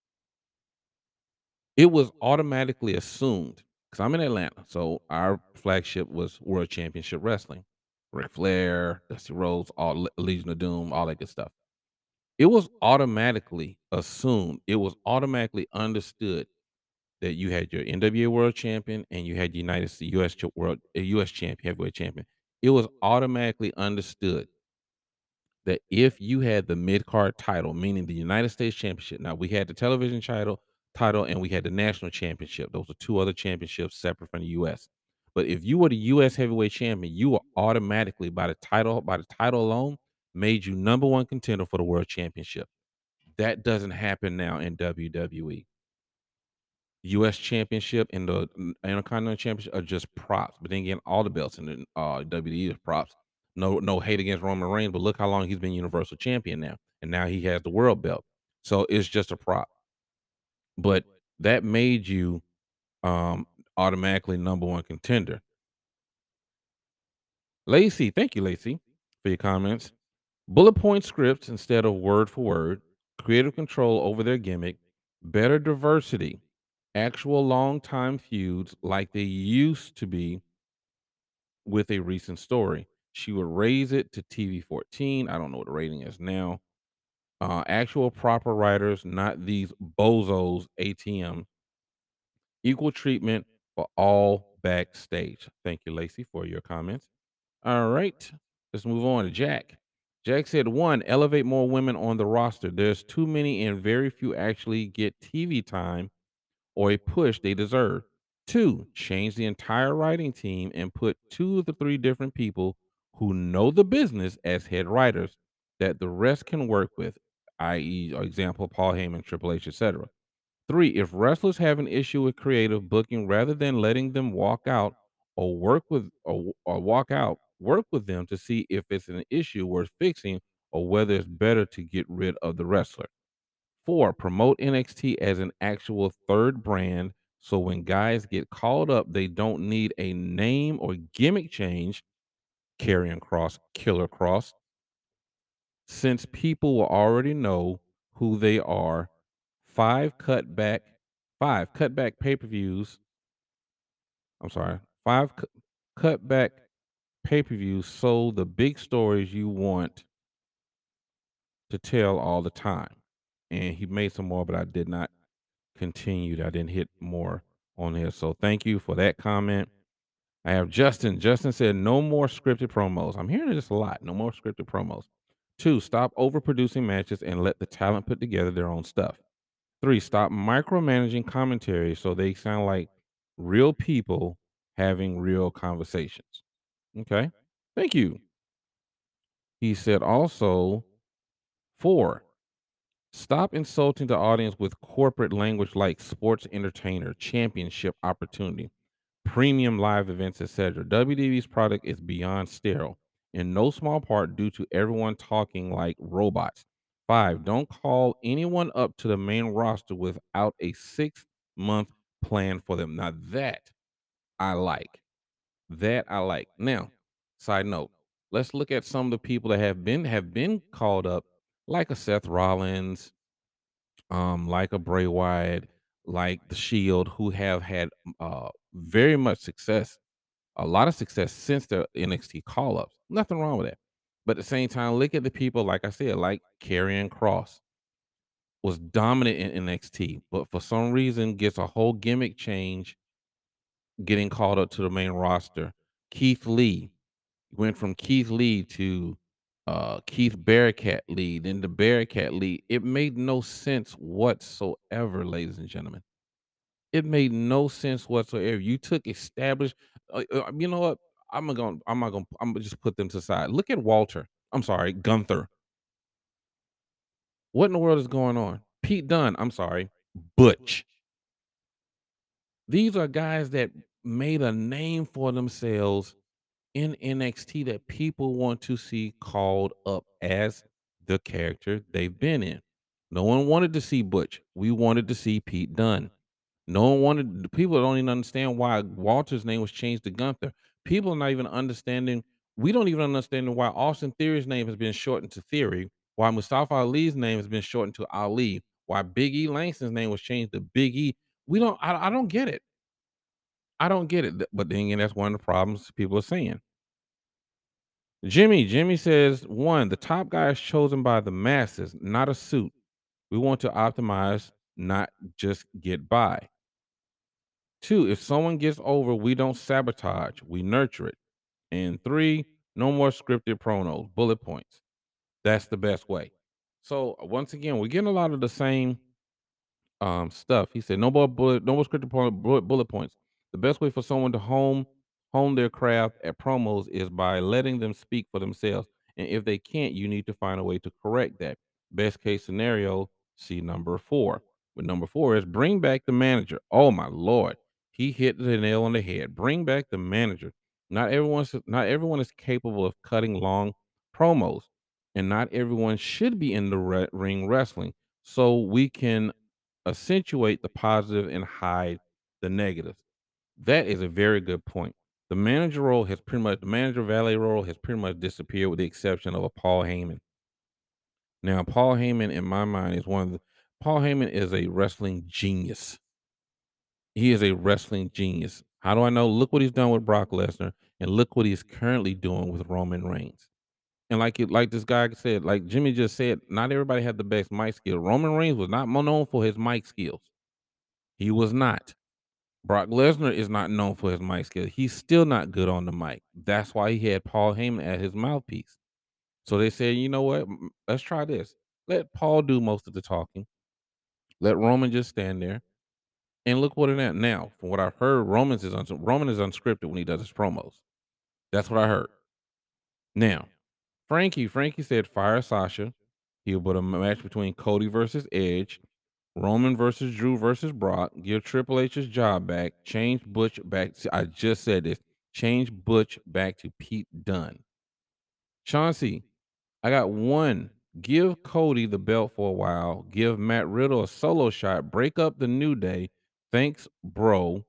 It was automatically assumed because I'm in Atlanta, so our flagship was World Championship Wrestling. Ric Flair, Dusty Rhodes, all Legion of Doom, all that good stuff. It was automatically assumed, it was automatically understood that you had your NWA World Champion and you had United States US World US Champion, heavyweight champion. It was automatically understood that if you had the mid card title, meaning the United States Championship, now we had the television title and we had the national championship. Those are two other championships separate from the US. But if you were the US heavyweight champion, you were automatically by the title alone, made you number one contender for the world championship. That doesn't happen now in WWE. US Championship and the Intercontinental Championship are just props. But then again, all the belts in the WWE is props. No hate against Roman Reigns, but look how long he's been Universal Champion now, and now he has the world belt. So it's just a prop. But that made you automatically number one contender. Lacey, thank you, Lacey, for your comments. Bullet point scripts instead of word for word, creative control over their gimmick, better diversity, actual long time feuds like they used to be with a recent story. She would raise it to TV 14. I don't know what the rating is now. Actual proper writers, not these bozos ATM. Equal treatment for all backstage. Thank you, Lacey, for your comments. All right, let's move on to Jack. Jack said, one, elevate more women on the roster. There's too many and very few actually get TV time or a push they deserve. Two, change the entire writing team and put two of the three different people who know the business as head writers that the rest can work with, i.e., example, Paul Heyman, Triple H, etc. Three, if wrestlers have an issue with creative booking, rather than letting them walk out or walk out, work with them to see if it's an issue worth fixing or whether it's better to get rid of the wrestler. Four, promote NXT as an actual third brand so when guys get called up, they don't need a name or gimmick change, Karrion Cross, Killer Cross, since people will already know who they are. Five, cut back pay-per-views. I'm sorry. Five, cut back pay-per-views so the big stories you want to tell all the time. And he made some more, but I did not continued. I didn't hit more on here. So thank you for that comment. I have Justin. Justin said, no more scripted promos. I'm hearing this a lot. No more scripted promos. Two, stop overproducing matches and let the talent put together their own stuff. Three, stop micromanaging commentary so they sound like real people having real conversations. Okay. Thank you. He said also, four, stop insulting the audience with corporate language like sports entertainer, championship opportunity, premium live events, etc. WWE's product is beyond sterile, in no small part due to everyone talking like robots. Five, don't call anyone up to the main roster without a 6 month plan for them. Now that I like. That I like. Now, side note, let's look at some of the people that have been called up, like a Seth Rollins, like a Bray Wyatt, like the Shield, who have had very much success, a lot of success since the NXT call ups. Nothing wrong with that. But at the same time, look at the people, like I said, like Karrion Cross was dominant in NXT, but for some reason gets a whole gimmick change getting called up to the main roster. Keith Lee went from Keith Lee to Keith Bearcat Lee, then the Bearcat Lee. It made no sense whatsoever, ladies and gentlemen. It made no sense whatsoever. You took established. You know what? I'm gonna just put them to the side. Look at Walter. I'm sorry, Gunther. What in the world is going on? Pete Dunne. I'm sorry, Butch. These are guys that made a name for themselves in NXT that people want to see called up as the character they've been in. No one wanted to see Butch. We wanted to see Pete Dunne. No one wanted the people don't even understand why Walter's name was changed to Gunther. People are not even understanding. We don't even understand why Austin Theory's name has been shortened to Theory, why Mustafa Ali's name has been shortened to Ali, why Big E Langston's name was changed to Big E. I don't get it. I don't get it. But then again, that's one of the problems people are saying. Jimmy says, one, the top guy is chosen by the masses, not a suit. We want to optimize, not just get by. Two, if someone gets over, we don't sabotage, we nurture it. And three, no more scripted pronos, bullet points. That's the best way. So once again, we're getting a lot of the same stuff. He said, no more scripted bullet points. The best way for someone to hone their craft at promos is by letting them speak for themselves. And if they can't, you need to find a way to correct that. Best case scenario, see number four. But number four is bring back the manager. Oh my lord, he hit the nail on the head. Bring back the manager. Not everyone is capable of cutting long promos, and not everyone should be in the ring wrestling. So we can accentuate the positive and hide the negatives. That is a very good point. The manager valet role has pretty much disappeared with the exception of a Paul Heyman. Now, Paul Heyman, in my mind, Paul Heyman is a wrestling genius. He is a wrestling genius. How do I know? Look what he's done with Brock Lesnar, and look what he's currently doing with Roman Reigns. And like this guy said, like Jimmy just said, not everybody had the best mic skill. Roman Reigns was not known for his mic skills. He was not. Brock Lesnar is not known for his mic skill. He's still not good on the mic. That's why he had Paul Heyman as his mouthpiece. So they said, you know what? Let's try this. Let Paul do most of the talking. Let Roman just stand there. And look what it is now. From what I've heard, Roman is unscripted when he does his promos. That's what I heard. Now, Frankie said fire Sasha. He'll put a match between Cody versus Edge, Roman versus Drew versus Brock. Give Triple H's job back. Change Butch back. I just said this. Change Butch back to Pete Dunne. Chauncey, I got one. Give Cody the belt for a while. Give Matt Riddle a solo shot. Break up the New Day. Thanks, bro.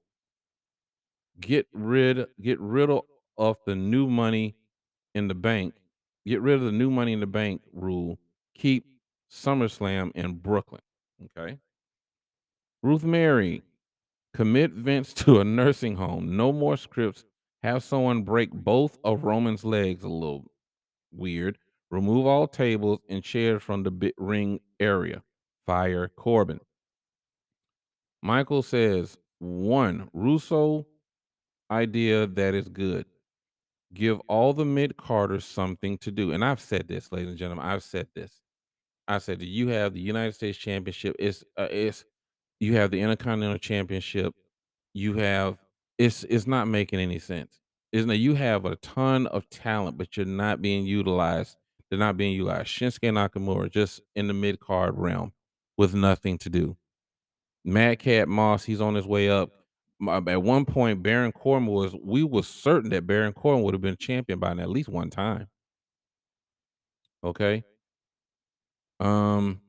Get rid of the new money in the bank. Get rid of the new money in the bank rule. Keep SummerSlam in Brooklyn. Okay. Ruth Mary, commit Vince to a nursing home. No more scripts. Have someone break both of Roman's legs. A little weird. Remove all tables and chairs from the ring area. Fire Corbin. Michael says, one, Russo idea that is good. Give all the mid carders something to do. And I've said this, ladies and gentlemen. I've said this. I said that you have the United States Championship. It's you have the Intercontinental Championship. You have it's not making any sense. Isn't it? You have a ton of talent, but you're not being utilized. They're not being utilized. Shinsuke Nakamura just in the mid card realm with nothing to do. Madcap Moss, he's on his way up. At one point, Baron Corbin was. We were certain that Baron Corbin would have been champion by now, at least one time. Okay. Um.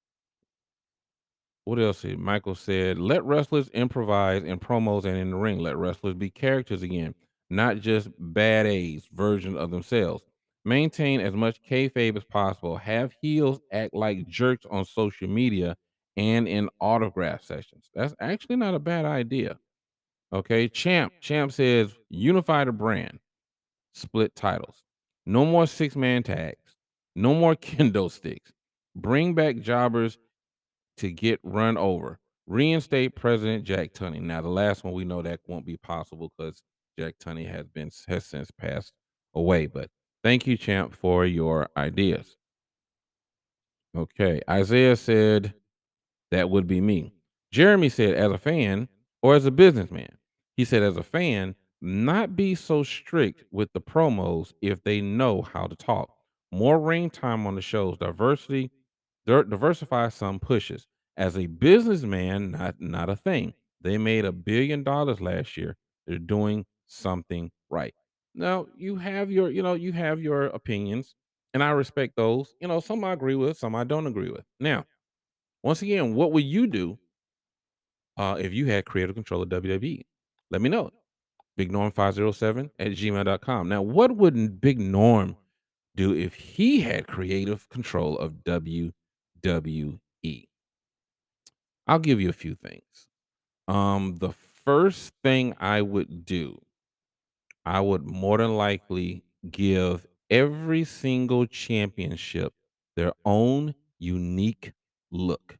What else? Michael said, "Let wrestlers improvise in promos and in the ring. Let wrestlers be characters again, not just bad A's version of themselves. Maintain as much kayfabe as possible. Have heels act like jerks on social media and in autograph sessions. That's actually not a bad idea." Okay, Champ says, "Unify the brand, split titles. No more six-man tags. No more kendo sticks. Bring back jobbers to get run over. Reinstate President Jack Tunney." Now, the last one we know that won't be possible because Jack Tunney has since passed away. But thank you, Champ, for your ideas. Okay, Isaiah said, "That would be me." Jeremy said, "As a fan or as a businessman?" He said, "As a fan, not be so strict with the promos if they know how to talk. More ring time on the shows, diversify some pushes. As a businessman, not a thing. They made $1 billion last year. They're doing something right." Now, you have your opinions, and I respect those. Some I agree with, some I don't agree with. Now, once again, what would you do if you had creative control of WWE? Let me know. BigNorm507 at gmail.com. Now, what would Big Norm do if he had creative control of WWE? I'll give you a few things. The first thing I would do, I would more than likely give every single championship their own unique look.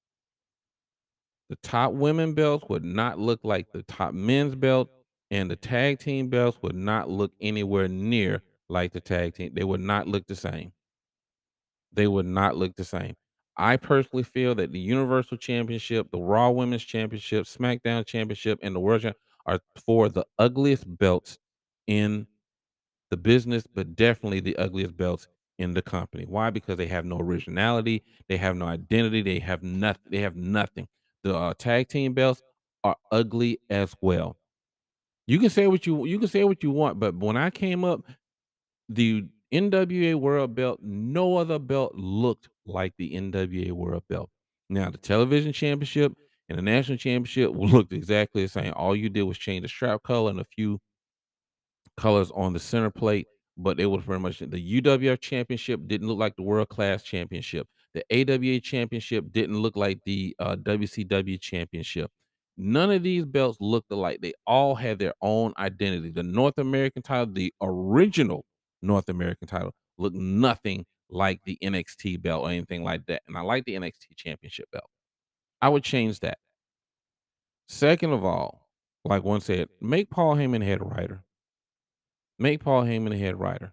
The top women belts would not look like the top men's belt, and the tag team belts would not look anywhere near like the tag team. They would not look the same. They would not look the same. I personally feel that the Universal Championship, the Raw Women's Championship, SmackDown Championship, and the World Champ are for the ugliest belts in the business, but definitely the ugliest belts in the company. Why? Because they have no originality, they have no identity, they have nothing. They have nothing. The tag team belts are ugly as well. You can say what you want, but when I came up, the NWA World Belt, no other belt looked like the NWA World Belt. Now, the television championship and the national championship looked exactly the same. All you did was change the strap color and a few colors on the center plate, but it was very much the UWF championship didn't look like the world class championship. The AWA championship didn't look like the WCW championship. None of these belts looked alike. They all had their own identity. The North American title, the original North American title, looked nothing like the NXT belt or anything like that. And I like the NXT championship belt. I would change that. Second of all, like one said, make Paul Heyman head writer. Make Paul Heyman the head writer.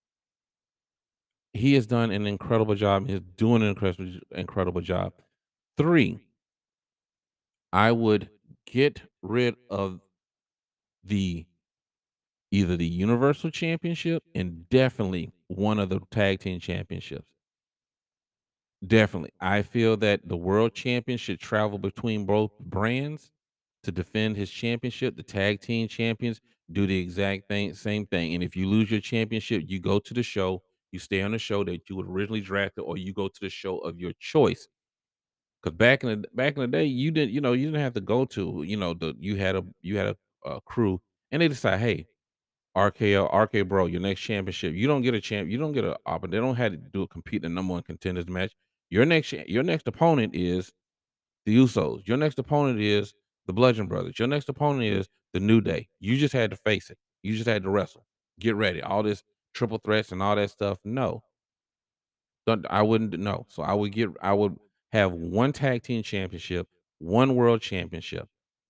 He has done an incredible job. He's doing an incredible job. 3, I would get rid of the either the Universal Championship and definitely one of the tag team championships. Definitely. I feel that the world champion should travel between both brands to defend his championship. The tag team champions do the exact same thing. And if you lose your championship, you go to the show, you stay on the show that you would originally drafted, or you go to the show of your choice. Because back in the day, you didn't have to go to, you had a crew, and they decide, hey, RKO, RK Bro, your next championship. You don't get a champ. You don't get a but they don't have to do a compete in the number one contenders match. Your next opponent is the Usos. Your next opponent is the Bludgeon Brothers. Your next opponent is the New Day. You just had to face it. You just had to wrestle. Get ready. All this triple threats and all that stuff. No, I wouldn't know. So I would have one tag team championship. one world championship.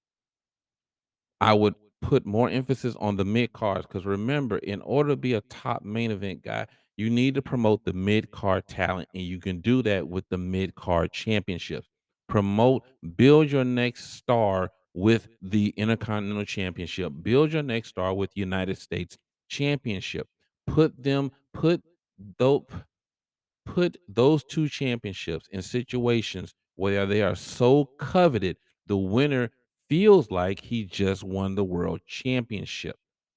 I would put more emphasis on the mid cards because remember, in order to be a top main event guy, you need to promote the mid card talent, and you can do that with the mid card championships. Promote, build your next star with the Intercontinental Championship. Build your next star with United States Championship. Put them, those, put those two championships in situations where they are so coveted, the winner feels like he just won the world championship.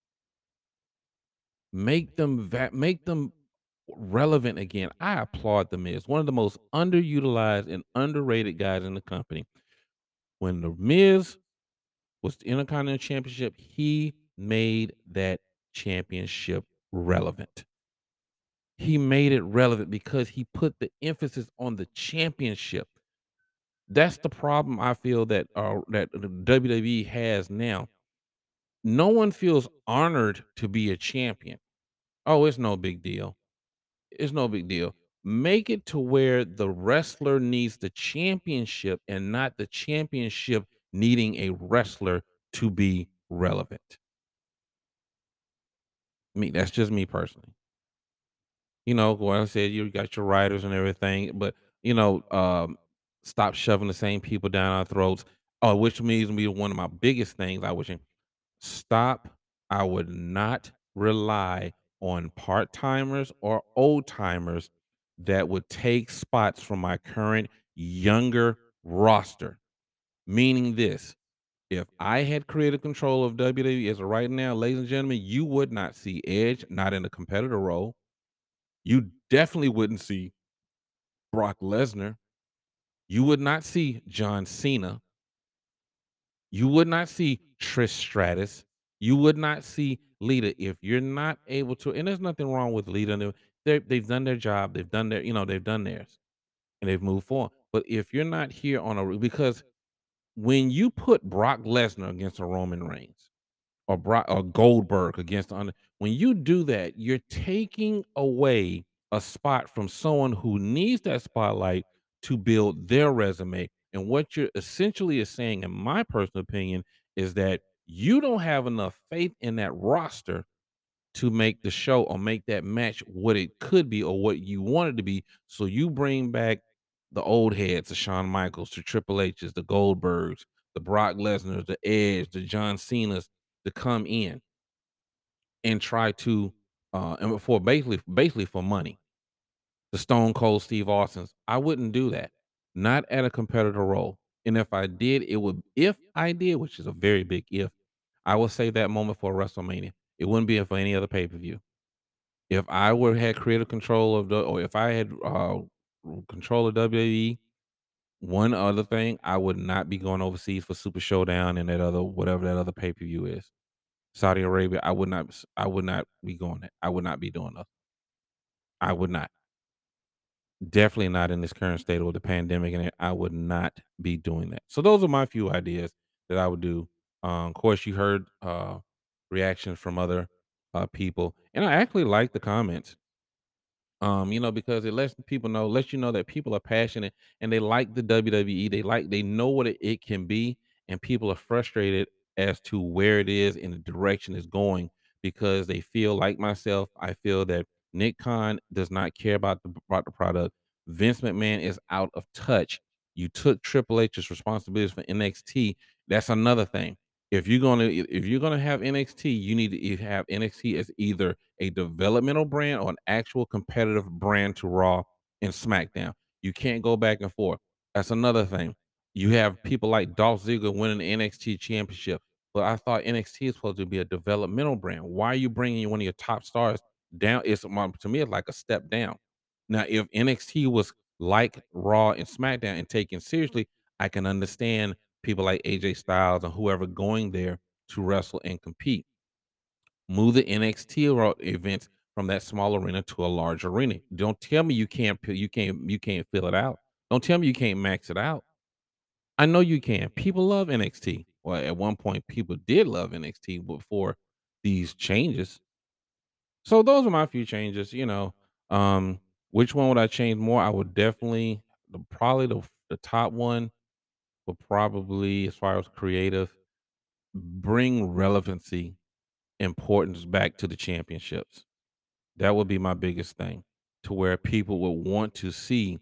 Make them relevant again. I applaud the Miz, one of the most underutilized and underrated guys in the company. When the Miz was the Intercontinental Championship, he made that championship relevant. He made it relevant because he put the emphasis on the championship. That's the problem I feel that the WWE has now. No one feels honored to be a champion. Oh, it's no big deal. It's no big deal. Make it to where the wrestler needs the championship and not the championship needing a wrestler to be relevant. That's just me personally. What I said, you got your writers and everything, but you know, um, stop shoving the same people down our throats. Which means me one of my biggest things I wish. Stop. I would not rely on part-timers or old-timers that would take spots from my current younger roster. Meaning this, if I had creative control of WWE as of right now, ladies and gentlemen, you would not see Edge not in a competitor role. You definitely wouldn't see Brock Lesnar. You would not see John Cena. You would not see Trish Stratus. You would not see Lita if you're not able to. And there's nothing wrong with Lita. And they've done their job. They've done they've done theirs and they've moved forward. But if you're not here because when you put Brock Lesnar against a Roman Reigns or Goldberg against when you do that, you're taking away a spot from someone who needs that spotlight to build their resume. And what you're essentially is saying, in my personal opinion, is that you don't have enough faith in that roster to make the show or make that match what it could be or what you want it to be. So you bring back the old heads, the Shawn Michaels, the Triple H's, the Goldbergs, the Brock Lesnar's, the Edge, the John Cena's to come in and try to and for basically for money. The Stone Cold Steve Austin's. I wouldn't do that. Not at a competitor role. And if I did, which is a very big if, I would save that moment for WrestleMania. It wouldn't be for any other pay-per-view. If I were had creative control of the or if I had control of WWE, one other thing, I would not be going overseas for Super Showdown and that other whatever that other pay-per-view is. Saudi Arabia, I would not be going there. I would not be doing that. I would not. Definitely not in this current state of the pandemic, and I would not be doing that. So those are my few ideas that I would do. Of course, you heard reactions from other people, and I actually like the comments. Because it lets you know that people are passionate and they like the WWE. They know what it can be, and people are frustrated as to where it is and the direction it's going because they feel like myself. I feel that Nick Khan does not care about the product. Vince McMahon is out of touch. You took Triple H's responsibilities for NXT. That's another thing. If you're gonna have NXT, you need to have NXT as either a developmental brand or an actual competitive brand to Raw and SmackDown. You can't go back and forth. That's another thing. You have people like Dolph Ziggler winning the NXT championship, but I thought NXT is supposed to be a developmental brand. Why are you bringing one of your top stars down? To me, it's like a step down. Now, if NXT was like Raw and SmackDown and taken seriously, I can understand people like AJ Styles and whoever going there to wrestle and compete. Move the NXT events from that small arena to a large arena. Don't tell me you can't fill it out. Don't tell me you can't max it out. I know you can. People love NXT. Well, at one point, people did love NXT before these changes. So those are my few changes. Which one would I change more? I would definitely probably the top one. will probably, as far as creative, bring relevancy, importance back to the championships. That would be my biggest thing, to where people would want to see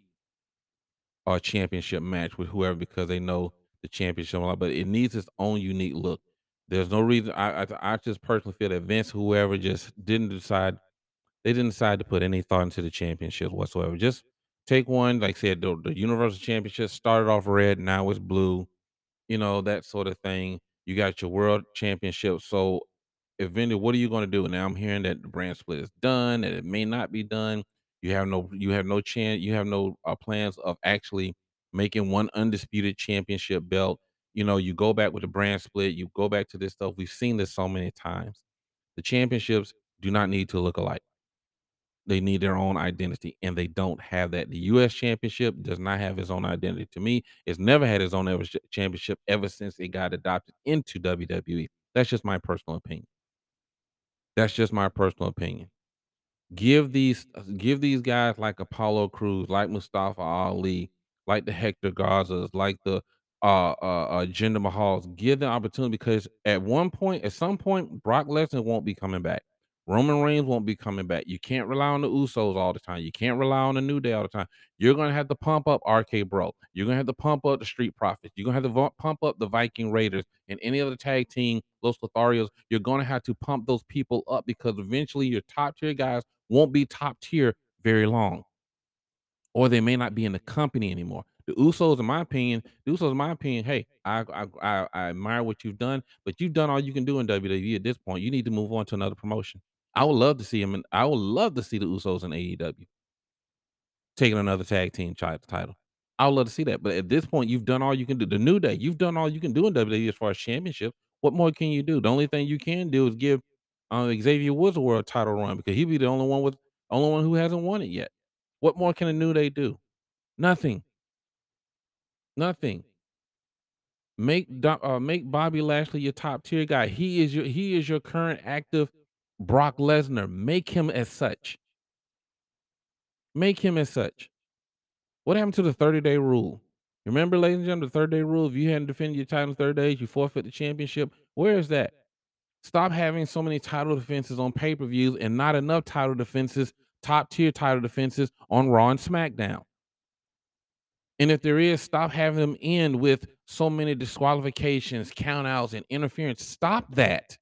a championship match with whoever because they know the championship, but it needs its own unique look. There's no reason. I just personally feel that Vince, whoever, just didn't decide. They didn't decide to put any thought into the championships whatsoever. Just take one, like I said, the Universal Championship started off red, now it's blue, that sort of thing. You got your World Championship. So, eventually, what are you going to do? Now, I'm hearing that the brand split is done, that it may not be done. You have no chance. You have no plans of actually making one undisputed championship belt. You go back with the brand split. You go back to this stuff. We've seen this so many times. The championships do not need to look alike. They need their own identity, and they don't have that. The US Championship does not have its own identity. To me, it's never had its own championship ever since it got adopted into WWE. That's just my personal opinion. That's just my personal opinion. Give these guys like Apollo Crews, like Mustafa Ali, like the Hector Garzas, like the Jinder Mahals. Give them opportunity because at some point, Brock Lesnar won't be coming back. Roman Reigns won't be coming back. You can't rely on the Usos all the time. You can't rely on the New Day all the time. You're gonna have to pump up RK Bro. You're gonna have to pump up the Street Profits. You're gonna have to pump up the Viking Raiders and any other tag team, Los Lotharios. You're gonna have to pump those people up because eventually your top tier guys won't be top tier very long, or they may not be in the company anymore. The Usos, in my opinion, hey, I admire what you've done, but you've done all you can do in WWE at this point. You need to move on to another promotion. I would love to see him, and I would love to see the Usos in AEW taking another tag team title. I would love to see that, but at this point, you've done all you can do. The New Day, you've done all you can do in WWE as far as championship. What more can you do? The only thing you can do is give Xavier Woods a world title run because he'd be the only one who hasn't won it yet. What more can a New Day do? Nothing. Nothing. Make Bobby Lashley your top tier guy. He is your current active Brock Lesnar. Make him as such. Make him as such. What happened to the 30-day rule? Remember, ladies and gentlemen, the 30-day rule. If you hadn't defended your title in 30 days, you forfeit the championship. Where is that? Stop having so many title defenses on pay-per-views and not enough title defenses, top tier title defenses on Raw and SmackDown. And if there is, stop having them end with so many disqualifications, countouts, and interference. Stop that.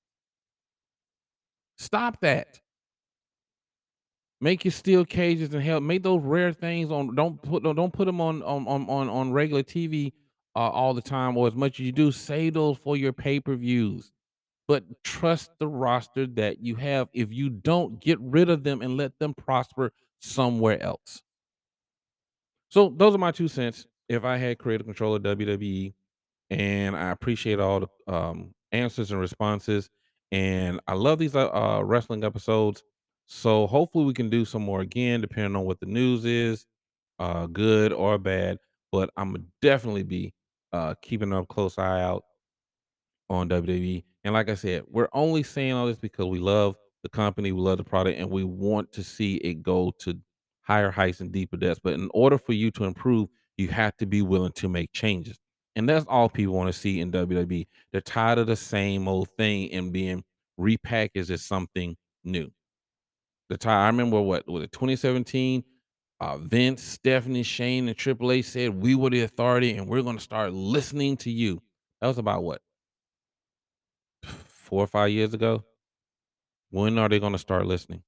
Stop that. Make your steel cages and help make those rare things on. Don't put them on regular TV all the time or as much as you do. Save those for your pay-per-views. But trust the roster that you have. If you don't, get rid of them and let them prosper somewhere else. So those are my 2 cents. If I had creative control of WWE, and I appreciate all the answers and responses, and I love these wrestling episodes. So hopefully we can do some more again, depending on what the news is, good or bad. But I'm gonna definitely be keeping a close eye out on WWE. And like I said, we're only saying all this because we love the company, we love the product, and we want to see it go to higher heights and deeper depths. But in order for you to improve, you have to be willing to make changes. And that's all people want to see in WWE. They're tired of the same old thing and being repackaged as something new. I remember what was it, 2017? Vince, Stephanie, Shane, and Triple H said we were the authority and we're going to start listening to you. That was about what, 4 or 5 years ago? When are they gonna start listening?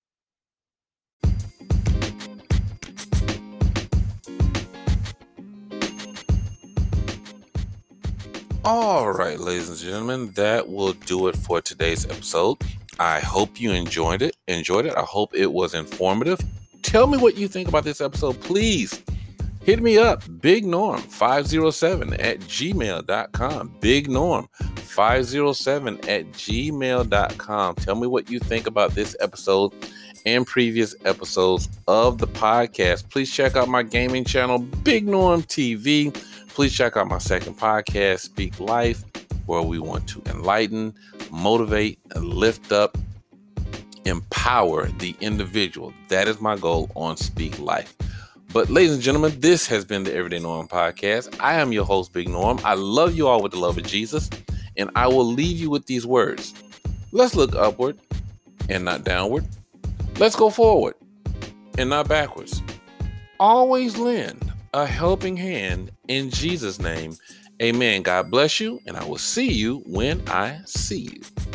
All right, ladies and gentlemen, that will do it for today's episode. I hope you enjoyed it. I hope it was informative. Tell me what you think about this episode, please. Hit me up, Big Norm 507 at gmail.com. Big Norm 507 at gmail.com. Tell me what you think about this episode and previous episodes of the podcast. Please check out my gaming channel, Big Norm TV. Please check out my second podcast, Speak Life, where we want to enlighten, motivate, and lift up, empower the individual. That is my goal on Speak Life. But ladies and gentlemen, this has been the Everyday Norm Podcast. I am your host, Big Norm. I love you all with the love of Jesus, and I will leave you with these words. Let's look upward and not downward. Let's go forward and not backwards. Always lend a helping hand in Jesus' name. Amen. God bless you, and I will see you when I see you.